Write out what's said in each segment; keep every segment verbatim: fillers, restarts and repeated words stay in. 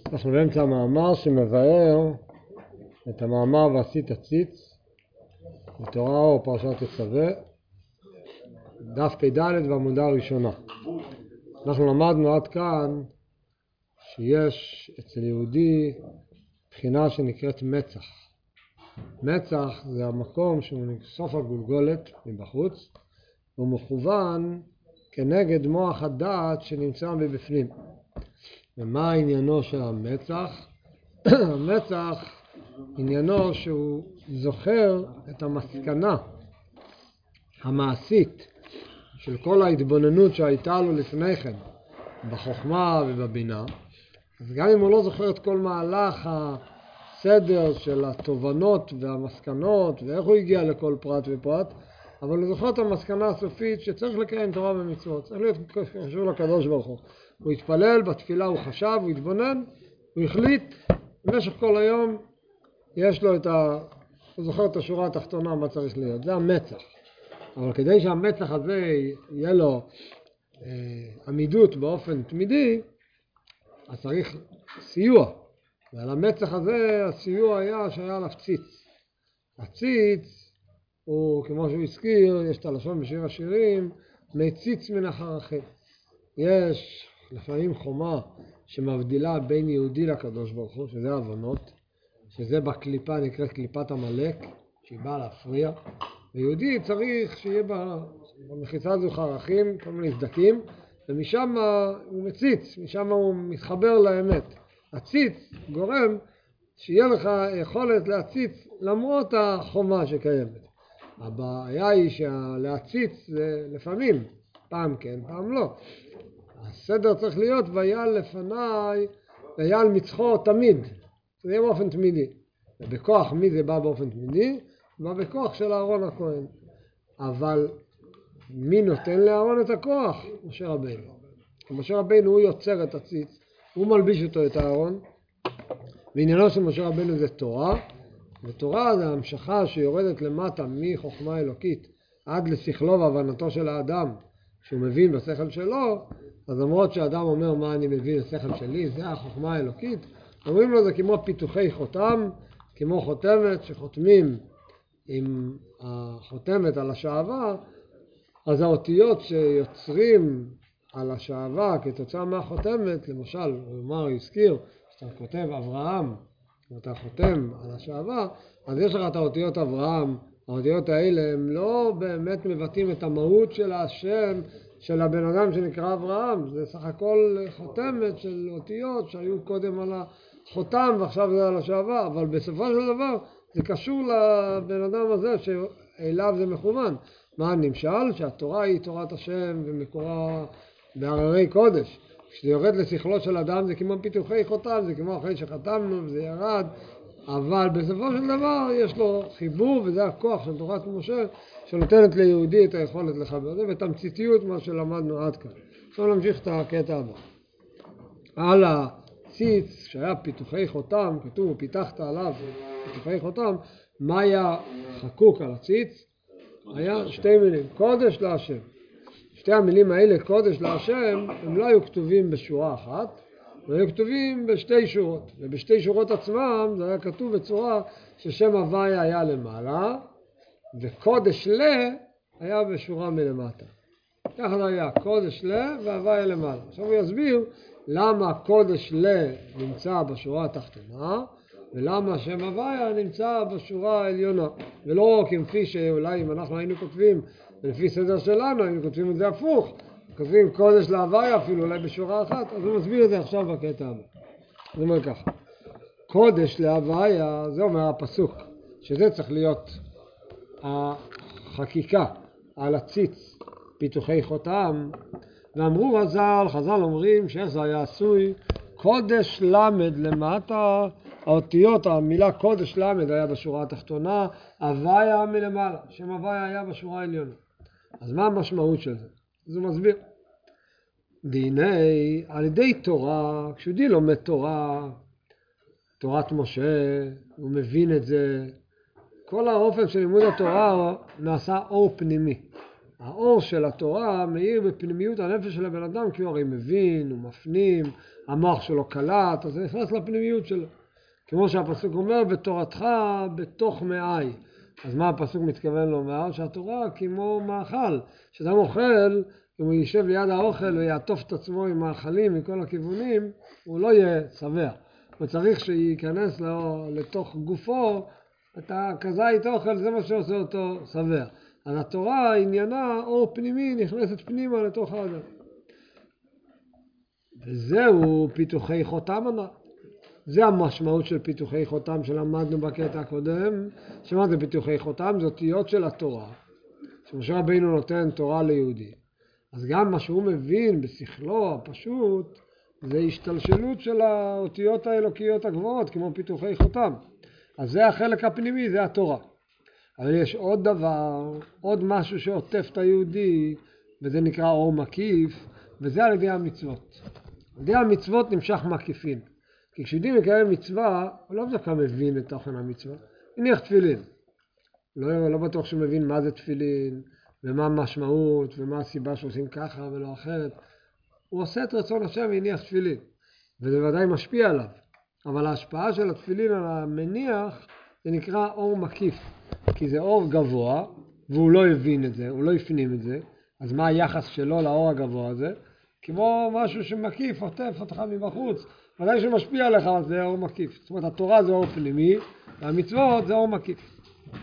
אנחנו באמצע המאמר שמבאר את המאמר ועשית הציץ בתורה או פרשת תצווה, דף פ"ד בעמודה הראשונה. אנחנו למדנו עד כאן שיש אצל יהודי בחינה שנקראת מצח. מצח זה המקום שהוא סוף הגולגולת מבחוץ, הוא מכוון כנגד מוח הדעת שנמצא מבפנים. ומה עניינו של המצח? המצח עניינו שהוא זוכר את המסקנה המעשית של כל ההתבוננות שהייתה לו לפני כן בחוכמה ובבינה. אז גם אם הוא לא זוכר את כל מהלך הסדר של התובנות והמסקנות ואיך הוא הגיע לכל פרט ופרט, אבל הוא זוכר את המסקנה הסופית שצריך לקיים תורה ומצוות, צריך להיות קשור לקדוש ברוך הוא. הוא התפלל, בתפילה הוא חשב, הוא התבונן, הוא החליט, במשך כל היום יש לו את ה... הוא זוכר את השורה התחתונה מה צריך להיות, זה המצח. אבל כדי שהמצח הזה יהיה לו אה, עמידות באופן תמידי, אז צריך סיוע. ועל המצח הזה הסיוע היה שהיה עליו ציץ. הציץ הוא, כמו שהוא הזכיר, יש את הלשון בשיר השירים, מציץ מן החרכים. יש לפעמים חומה שמבדילה בין יהודי לקדוש ברוך הוא, שזה הבנות, שזה בקליפה נקראת קליפת המלאק, שהיא באה להפריע. ויהודי צריך שיהיה במחיצה הזו חרכים, כל מיני סדקים, ומשם הוא מציץ, משם הוא מתחבר לאמת. הציץ גורם שיהיה לך יכולת להציץ למרות החומה שקיימת. הבעיה היא שלהציץ זה לפעמים, פעם כן, פעם לא. הסדר צריך להיות ויעל לפניי, ויעל מצחו תמיד. זה יהיה באופן תמידי. ובכוח מי זה בא באופן תמידי? בא בכוח של אהרון הכהן. אבל מי נותן לאהרון את הכוח? משה רבינו. משה רבינו הוא יוצר את הציץ, הוא מלביש אותו את אהרון. ועניינו של משה רבינו זה תורה, ותורה זה המשכה שיורדת למטה מחוכמה אלוקית עד לשכלו והבנתו של האדם, שהוא מבין בשכל שלו. אז למרות שהאדם אומר מה אני מבין בשכל שלי, זה החוכמה האלוקית, אומרים לו זה כמו פיתוחי חותם, כמו חותמת שחותמים עם החותמת על השעבה, אז האותיות שיוצרים על השעבה כתוצאה מהחותמת, למשל, הוא אמר, הזכיר, שאתה כותב אברהם, ואתה חותם על השעבה, אז יש לך את האותיות אברהם. האותיות האלה הם לא באמת מבטאים את המהות של השם של הבן אדם שנקרא אברהם, זה סך הכל חותמת של אותיות שהיו קודם על החותם ועכשיו זה על השעבה, אבל בסופו של דבר זה קשור לבן אדם הזה שאליו זה מכוון. מה נמשל? שהתורה היא תורת השם ומקורה בהררי קודש. כשזה יורד לשכלו של אדם זה כמו פיתוחי חותם, זה כמו אחרי שחתמנו וזה ירד, אבל בסופו של דבר יש לו חיבור, וזה הכוח של תורת משה שנותנת ליהודי את היכולת לחבר זה, ותמציתיות מה שלמדנו עד כאן. עכשיו נמשיך את הקטע הבא. על הציץ שהיה פיתוחי חותם, כתוב פיתחת עליו פיתוחי חותם, מה היה חקוק על הציץ? היה שתי מילים, קודש להשם. שתי המילים האלה, קודש להשם, הם לא היו כתובים בשורה אחת, הם היו כתובים בשתי שורות, ובשתי שורות עצמם זה היה כתוב בצורה ששם הוויה היה למעלה, וקודש ל היה בשורה מלמטה. ככה זה היה, קודש ל והוויה למעלה. עכשיו הוא יסביר למה קודש ל נמצא בשורה התחתונה, ולמה שם הוויה נמצא בשורה העליונה. ולא כמפי שאולי אם אנחנו היינו כותבים, ולפי סדר שלנו היינו כותבים את זה הפוך, כותבים קודש להוויה אפילו אולי בשורה אחת, אז הוא מסביר את זה עכשיו בקטע הבא. הוא אומר ככה, קודש להוויה, זה אומר הפסוק, שזה צריך להיות החקיקה על הציץ, פיתוחי חותם, ואמרו חז"ל, חז"ל אומרים שאיך זה היה עשוי, קודש למד למטה, האותיות, המילה קודש למד היה בשורה התחתונה, הוויה מלמעלה, שם הוויה היה בשורה העליונה. אז מה המשמעות של זה? אז הוא מסביר. דיני, על ידי תורה, כשיהודי לומד תורה, תורת משה, הוא מבין את זה, כל האופן של לימוד התורה נעשה אור פנימי. האור של התורה מאיר בפנימיות הנפש של הבן אדם, כי הוא הרי מבין, הוא מפנים, המוח שלו קלט, אז זה נכנס לפנימיות שלו. כמו שהפסוק אומר, בתורתך בתוך מעי. אז מה הפסוק מתכוון לומר? שהתורה כמו מאכל, שאדם אוכל, אם הוא יישב ליד האוכל ויעטוף את עצמו עם מאכלים מכל הכיוונים, הוא לא יהיה שבע. הוא צריך שייכנס לו, לתוך גופו, את הכזית אוכל, זה מה שעושה אותו שבע. אז התורה עניינה אור פנימי, נכנסת פנימה לתוך האדם. וזהו פיתוחי חותם הנ"ל. זה המשמעות של פיתוחי חותם שלמדנו בקטע הקודם. שמה זה פיתוחי חותם? זה אותיות של התורה. שמשה רבינו נותן תורה ליהודי. אז גם מה שהוא מבין בשכלו הפשוט, זה השתלשלות של האותיות האלוקיות הגבוהות, כמו פיתוחי חותם. אז זה החלק הפנימי, זה התורה. אבל יש עוד דבר, עוד משהו שעוטף את היהודי, וזה נקרא אור מקיף, וזה על ידי המצוות. על ידי המצוות נמשך מקיפין. כי כשיהודי מקיים מצווה, הוא לא בטח מבין את תוכן המצווה. הניח תפילין. לא, לא בטוח שהוא מבין מה זה תפילין, ומה המשמעות, ומה הסיבה שעושים ככה ולא אחרת. הוא עושה את רצון השם והניח תפילין. וזה ודאי משפיע עליו. אבל ההשפעה של התפילין על המניח, זה נקרא אור מקיף. כי זה אור גבוה, והוא לא הבין את זה, הוא לא הפנים את זה. אז מה היחס שלו לאור הגבוה הזה? כמו משהו שמקיף, עוטף אותך מבחוץ. ודאי שמשפיע עליך, אז זה אור מקיף. זאת אומרת, התורה זה אור פנימי, והמצוות זה אור מקיף.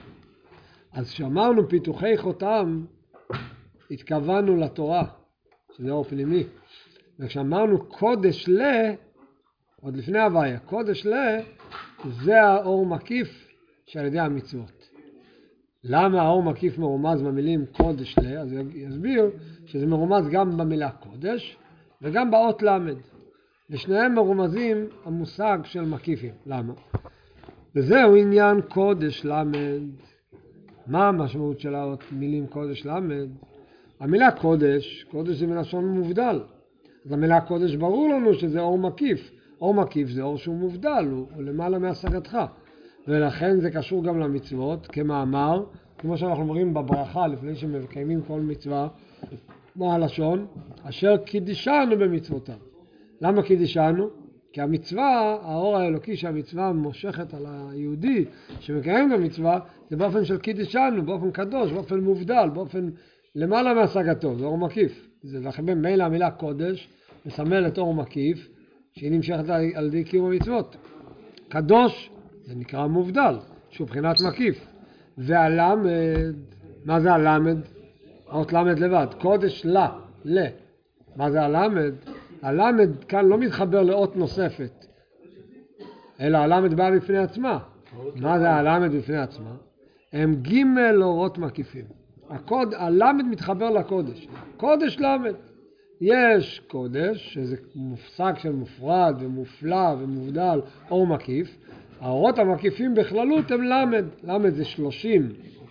אז כשאמרנו פיתוחי חותם, התכוונו לתורה, שזה אור פנימי. וכשאמרנו קודש ל, עוד לפני הוויה, קודש ל, זה האור מקיף שעל ידי המצוות. למה האור מקיף מרומז במילים קודש ל? אז יסביר שזה מרומז גם במילה קודש וגם באות למד. ושניהם מרומזים המושג של מקיפים. למה? וזהו עניין קודש למד. מה המשמעות של המילים קודש למד? המילה קודש, קודש זה מלשון מובדל. אז המילה קודש ברור לנו שזה אור מקיף. אור מקיף זה אור שהוא מובדל, הוא, הוא למעלה מהשגתך. ולכן זה קשור גם למצוות, כמאמר, כמו שאנחנו אומרים בברכה לפני שמקיימים כל מצווה, מה הלשון? אשר קידישנו במצוותיו. למה קידישנו? כי המצווה, האור האלוקי שהמצווה מושכת על היהודי שמקיים את המצווה, זה באופן של קידישנו, באופן קדוש, באופן מובדל, באופן למעלה מהשגתו, זה אור מקיף. זה לכן במילא המילה קודש מסמל את אור מקיף, שהיא נמשכת על ידי קיום המצוות. קדוש זה נקרא מובדל, שהוא בחינת מקיף. והלמד, מה זה הלמד? האות למד לבד, קודש לה, ל. מה זה הלמד? הלמד כאן לא מתחבר לאות נוספת, אלא הלמד בא בפני עצמה. מה זה הלמד בפני עצמה? הם ג' אורות מקיפים. הקוד, הלמד מתחבר לקודש. קודש למד. יש קודש, שזה מושג של מופרד ומופלא ומובדל, אור מקיף. האורות המקיפים בכללות הם למד. למד זה שלושים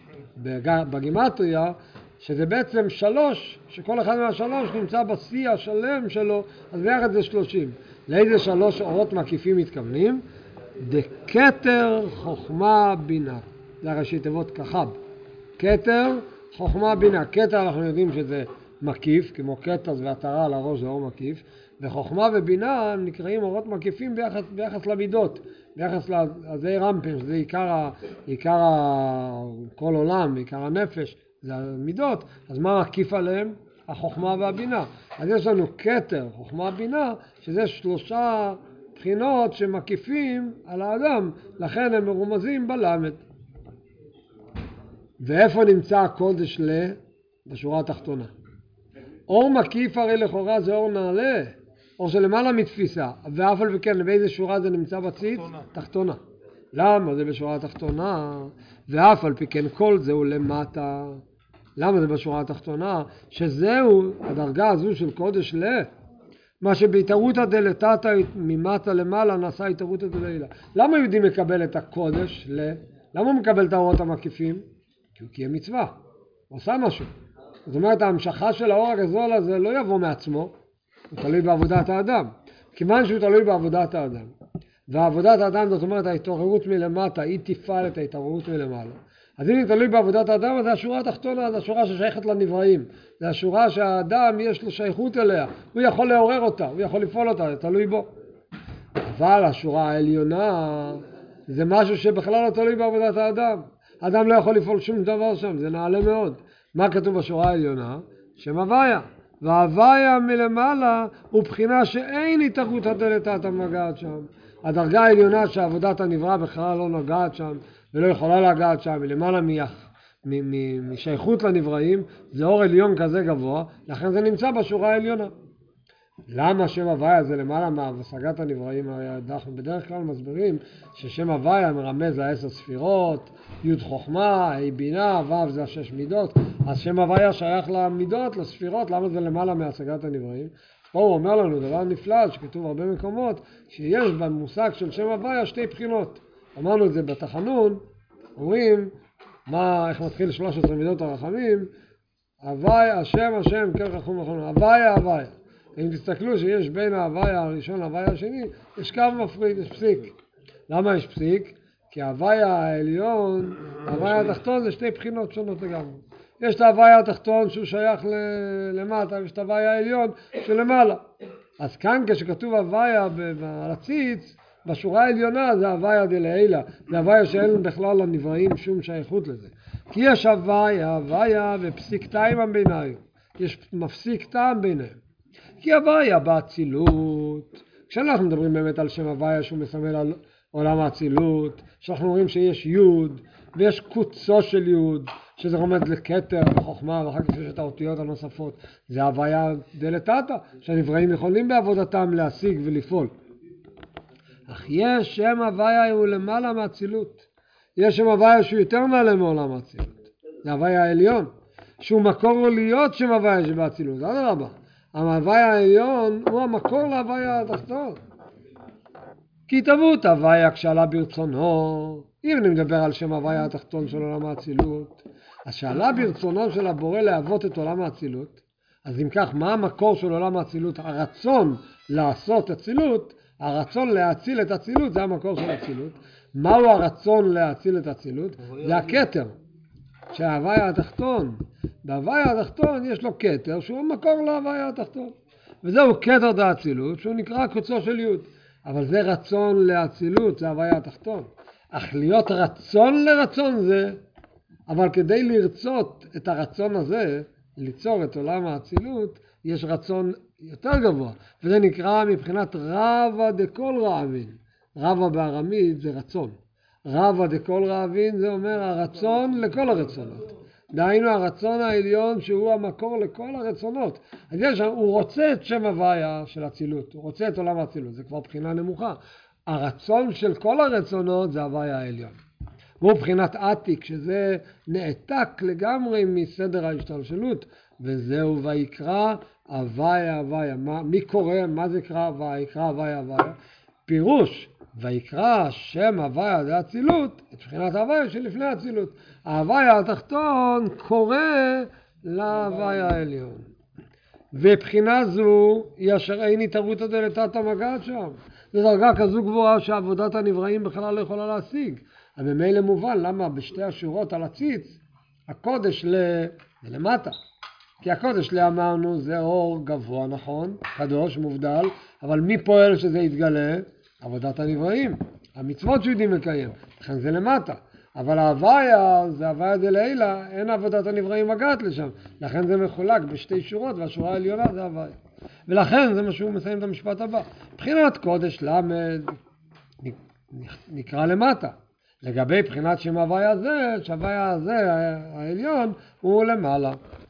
בגימטריה, שזה בעצם שלוש, שכל אחד מהשלוש נמצא בשיא השלם שלו, אז ביחד זה שלושים. לאיזה שלוש אורות מקיפים מתכוונים? דקטר חוכמה בינה. זה הראשי תיבות כחב. קטר חוכמה בינה. קטר אנחנו יודעים שזה מקיף, כמו קטר והתרה על הראש זה אור מקיף, וחוכמה ובינה נקראים אורות מקיפים ביחס, ביחס למידות, ביחס לזה רמפים, שזה עיקר, עיקר כל עולם, עיקר הנפש, זה המידות. אז מה מקיף עליהם? החוכמה והבינה. אז יש לנו קטר, חוכמה, בינה, שזה שלושה בחינות שמקיפים על האדם, לכן הם מרומזים בלמד. ואיפה נמצא הקודש ל? בשורה התחתונה. אור מקיף הרי לכאורה זה אור נעלה, אור שלמעלה מתפיסה, ואף על וכן באיזה שורה זה נמצא בציץ? תחתונה. תחתונה. למה זה בשורה התחתונה? ואף על פי כן כל זהו למטה. למה זה בשורה התחתונה? שזהו הדרגה הזו של קודש ל. מה שבהתערותא דלתתא ממטה למעלה נעשה התערותא דלילה. למה יהודי מקבל את הקודש ל? למה הוא מקבל את האורות המקיפים? כי הוא קיים מצווה, הוא עושה משהו. זאת אומרת, ההמשכה של האור הגזול הזה לא יבוא מעצמו, הוא תלוי בעבודת האדם. כיוון שהוא תלוי בעבודת האדם, ועבודת האדם זאת אומרת ההתעוררות מלמטה, היא תפעל את ההתעוררות מלמעלה. אז אם זה תלוי בעבודת האדם, אז זה השורה התחתונה, זה השורה ששייכת לנבראים. זה השורה שהאדם יש לו שייכות אליה. הוא יכול לעורר אותה, הוא יכול לפעול אותה, זה תלוי בו. אבל השורה העליונה זה משהו שבכלל לא תלוי בעבודת האדם. האדם לא יכול לפעול שום דבר שם, זה נעלה מאוד. מה כתוב בשורה העליונה? שם הוויה. וההוויה מלמעלה הוא בחינה שאין התערבות הדלתת המגעת שם. הדרגה העליונה שעבודת הנברא בכלל לא נוגעת שם ולא יכולה לגעת שם, מלמעלה מייח, משייכות לנבראים, זה אור עליון כזה גבוה, לכן זה נמצא בשורה העליונה. למה שם הוויה זה למעלה מהשגת הנבראים? אנחנו בדרך כלל מסבירים ששם הוויה מרמז לעשר ספירות, י' חוכמה, ה' בינה, ו' זה השש מידות, אז שם הוויה שייך למידות, לספירות, למה זה למעלה מהשגת הנבראים? פה הוא אומר לנו דבר נפלא שכתוב הרבה מקומות, שיש במושג של שם הוויה שתי בחינות. אמרנו את זה בתחנון, אומרים, מה, איך מתחיל שלוש עשרה מידות הרחמים? הוויה, השם, השם, כן רחום וחום, הוויה, הוויה. אם תסתכלו שיש בין ההוויה הראשון להוויה השני, יש קו מפריד, יש פסיק. למה יש פסיק? כי ההוויה העליון, ההוויה התחתון זה שתי בחינות שונות לגמרי. יש את ההוויה התחתון שהוא שייך למטה, ויש את ההוויה העליון שלמעלה. אז כאן כשכתוב הוויה על הציץ, בשורה העליונה זה הוויה דלעילה, זה הוויה שאין בכלל לנבראים שום שייכות לזה. כי יש הוויה, הוויה ופסיק טעם ביניהם, יש מפסיק טעם ביניהם. כי הוויה באצילות, כשאנחנו מדברים באמת על שם הוויה שהוא מסמל על עולם האצילות, שאנחנו אומרים שיש יוד ויש קוצו של יוד, שזה רומז לכתר וחוכמה, ואחר כך יש את האותיות הנוספות, זה הוויה דלתתא, שהנבראים יכולים בעבודתם להשיג ולפעול. אך יש שם הוויה הוא למעלה מהאצילות, יש שם הוויה שהוא יותר מעלה מעולם האצילות, זה הוויה העליון, שהוא מקור להיות שם הוויה שבאצילות, זה אדרבה. ההוויה העליון הוא המקור להוויה התחתון. כי תבוט הוויה כשעלה ברצונו, אם אני מדבר על שם הוויה התחתון של עולם האצילות, אז שעלה ברצונו של הבורא להוות את עולם האצילות, אז אם כך, מה המקור של עולם האצילות? הרצון לעשות אצילות, הרצון להציל את אצילות, זה המקור של אצילות. מהו הרצון להציל את אצילות? זה הכתר, שההוויה התחתון. בהוויה התחתון יש לו כתר שהוא המקור להוויה התחתון. וזהו כתר דאצילות שהוא נקרא קוצו של יוד. אבל זה רצון לאצילות, זה הוויה התחתון. אך להיות רצון לרצון זה, אבל כדי לרצות את הרצון הזה, ליצור את עולם האצילות, יש רצון יותר גבוה. וזה נקרא מבחינת רבא דכל רעבין. רבא בארמית זה רצון. רבא דכל רעבין זה אומר הרצון לכל הרצונות. דהיינו הרצון העליון שהוא המקור לכל הרצונות. אז יש, הוא רוצה את שם הוויה של אצילות, הוא רוצה את עולם האצילות, זה כבר בחינה נמוכה. הרצון של כל הרצונות זה הוויה העליון. והוא בחינת עתיק, שזה נעתק לגמרי מסדר ההשתלשלות, וזהו ויקרא הוויה הוויה. מה, מי קורא, מה זה קרא ויקרא הוויה הוויה? פירוש. ויקרא שם הוויה זה אצילות, את בחינת ההוויה שלפני אצילות. ההוויה התחתון קורא להוויה העליון. ובחינה זו היא אשר אין התערבות הדלתת המגעת שם. זו דרגה כזו גבוהה שעבודת הנבראים בכלל לא יכולה להשיג. אבל במילא מובן למה בשתי השורות על הציץ, הקודש ל... למטה. כי הקודש לאמרנו זה אור גבוה, נכון? קדוש, מובדל, אבל מי פועל שזה יתגלה? עבודת הנבראים, המצוות שיודעים לקיים, לכן זה למטה. אבל ההוויה, זה הוויה דלעילה, אין עבודת הנבראים מגעת לשם. לכן זה מחולק בשתי שורות, והשורה העליונה זה הוויה. ולכן זה מה שהוא מסיים את המשפט הבא. בחינת קודש למד נקרא למטה. לגבי בחינת שם הוויה זה, שהוויה הזה, העליון, הוא למעלה.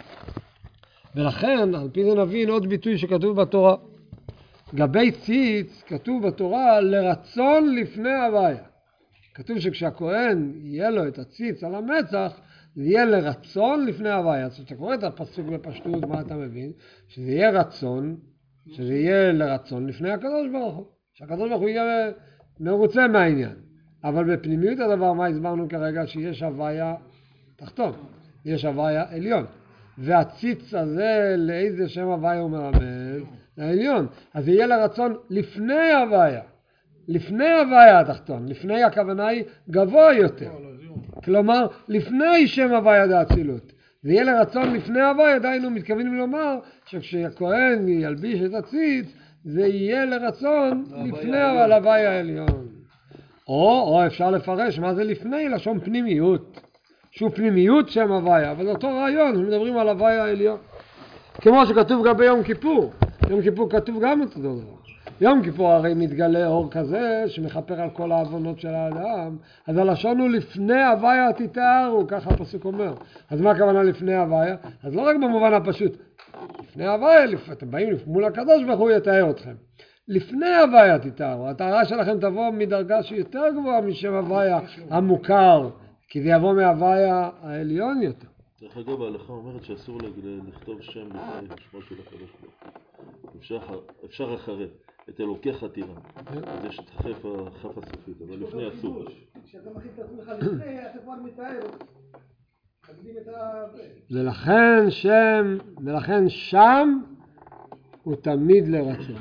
ולכן, על פי זה נבין עוד ביטוי שכתוב בתורה. גבי ציץ כתוב בתורה לרצון לפני הוויה. כתוב שכשהכהן יהיה לו את הציץ על המצח, זה יהיה לרצון לפני הוויה. אז כשאתה קורא את הפסוק בפשטות, מה אתה מבין? שזה יהיה רצון, שזה יהיה לרצון לפני הקדוש ברוך הוא. שהקדוש ברוך הוא יהיה מרוצה מהעניין. אבל בפנימיות הדבר, מה הסברנו כרגע? שיש הוויה תחתון, יש הוויה עליון. והציץ הזה, לאיזה שם הוויה הוא מרמז? העליון. אז יהיה לרצון לפני הוויה. לפני הוויה התחתון. לפני הכוונה היא גבוה יותר. כלומר, לפני שם הוויה דאצילות. זה יהיה לרצון לפני הוויה, עדיין הוא מתכוונים לומר שכשהכהן ילביש את הציץ, זה יהיה לרצון לפני הוויה העליון. או, או אפשר לפרש מה זה לפני, לשון פנימיות. שהוא פנימיות שם הוויה, אבל זה אותו רעיון, מדברים על הוויה העליון. כמו שכתוב גם ביום כיפור. יום כיפור כתוב גם אותו דבר. יום כיפור הרי מתגלה אור כזה שמחפר על כל העוונות של האדם, אז הלשון הוא לפני הוויה תתארו, ככה הפסוק אומר. אז מה הכוונה לפני הוויה? אז לא רק במובן הפשוט, לפני הוויה, אתם באים מול הקדוש ברוך הוא יתאר אתכם. לפני הוויה תתארו, הטהרה שלכם תבוא מדרגה שהיא יותר גבוהה משם הוויה המוכר, כי זה יבוא מהוויה העליון יותר. דרך אגב, ההלכה אומרת שאסור לכתוב שם לפני שמו של הקדוש ברוך הוא. אפשר, אפשר אחרי, את אלוקיך תירא. אז יש את החף הסופית, אבל לפני אסור. כשאתה מכין את עצמך לפני, אתה כבר מתאר. ולכן שם, ולכן שם הוא תמיד לרצון.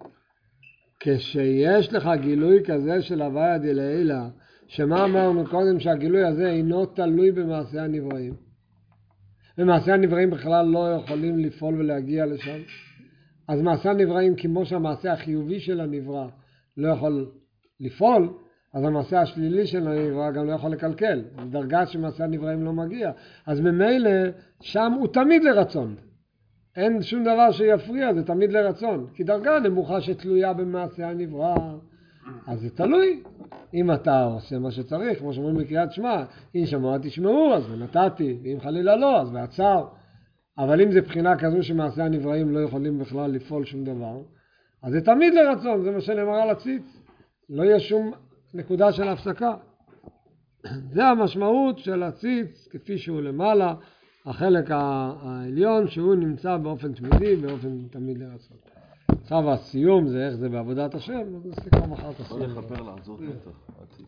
כשיש לך גילוי כזה של הוויה דלעילא, שמה אמרנו קודם שהגילוי הזה אינו תלוי במעשה הנבראים. ומעשה הנבראים בכלל לא יכולים לפעול ולהגיע לשם. אז מעשה הנבראים כמו שהמעשה החיובי של הנברא לא יכול לפעול, אז המעשה השלילי של הנברא גם לא יכול לקלקל. דרגה שמעשה הנבראים לא מגיע. אז ממילא שם הוא תמיד לרצון. אין שום דבר שיפריע, זה תמיד לרצון. כי דרגה נמוכה שתלויה במעשה הנברא. אז זה תלוי. אם אתה עושה מה שצריך, כמו שאומרים בקריאת שמע, אם שמוע תשמעו, אז נתתי, ואם חלילה לא, אז בעצר. אבל אם זה בחינה כזו שמעשה הנבראים לא יכולים בכלל לפעול שום דבר, אז זה תמיד לרצון, זה מה שנאמר על הציץ. לא יהיה שום נקודה של הפסקה. זה המשמעות של הציץ, כפי שהוא למעלה, החלק העליון, שהוא נמצא באופן תמידי, באופן תמיד לרצון. עכשיו הסיום זה איך זה בעבודת השם, אז נסתכל מחר את הסיום. לא לחפר לעזור בטח.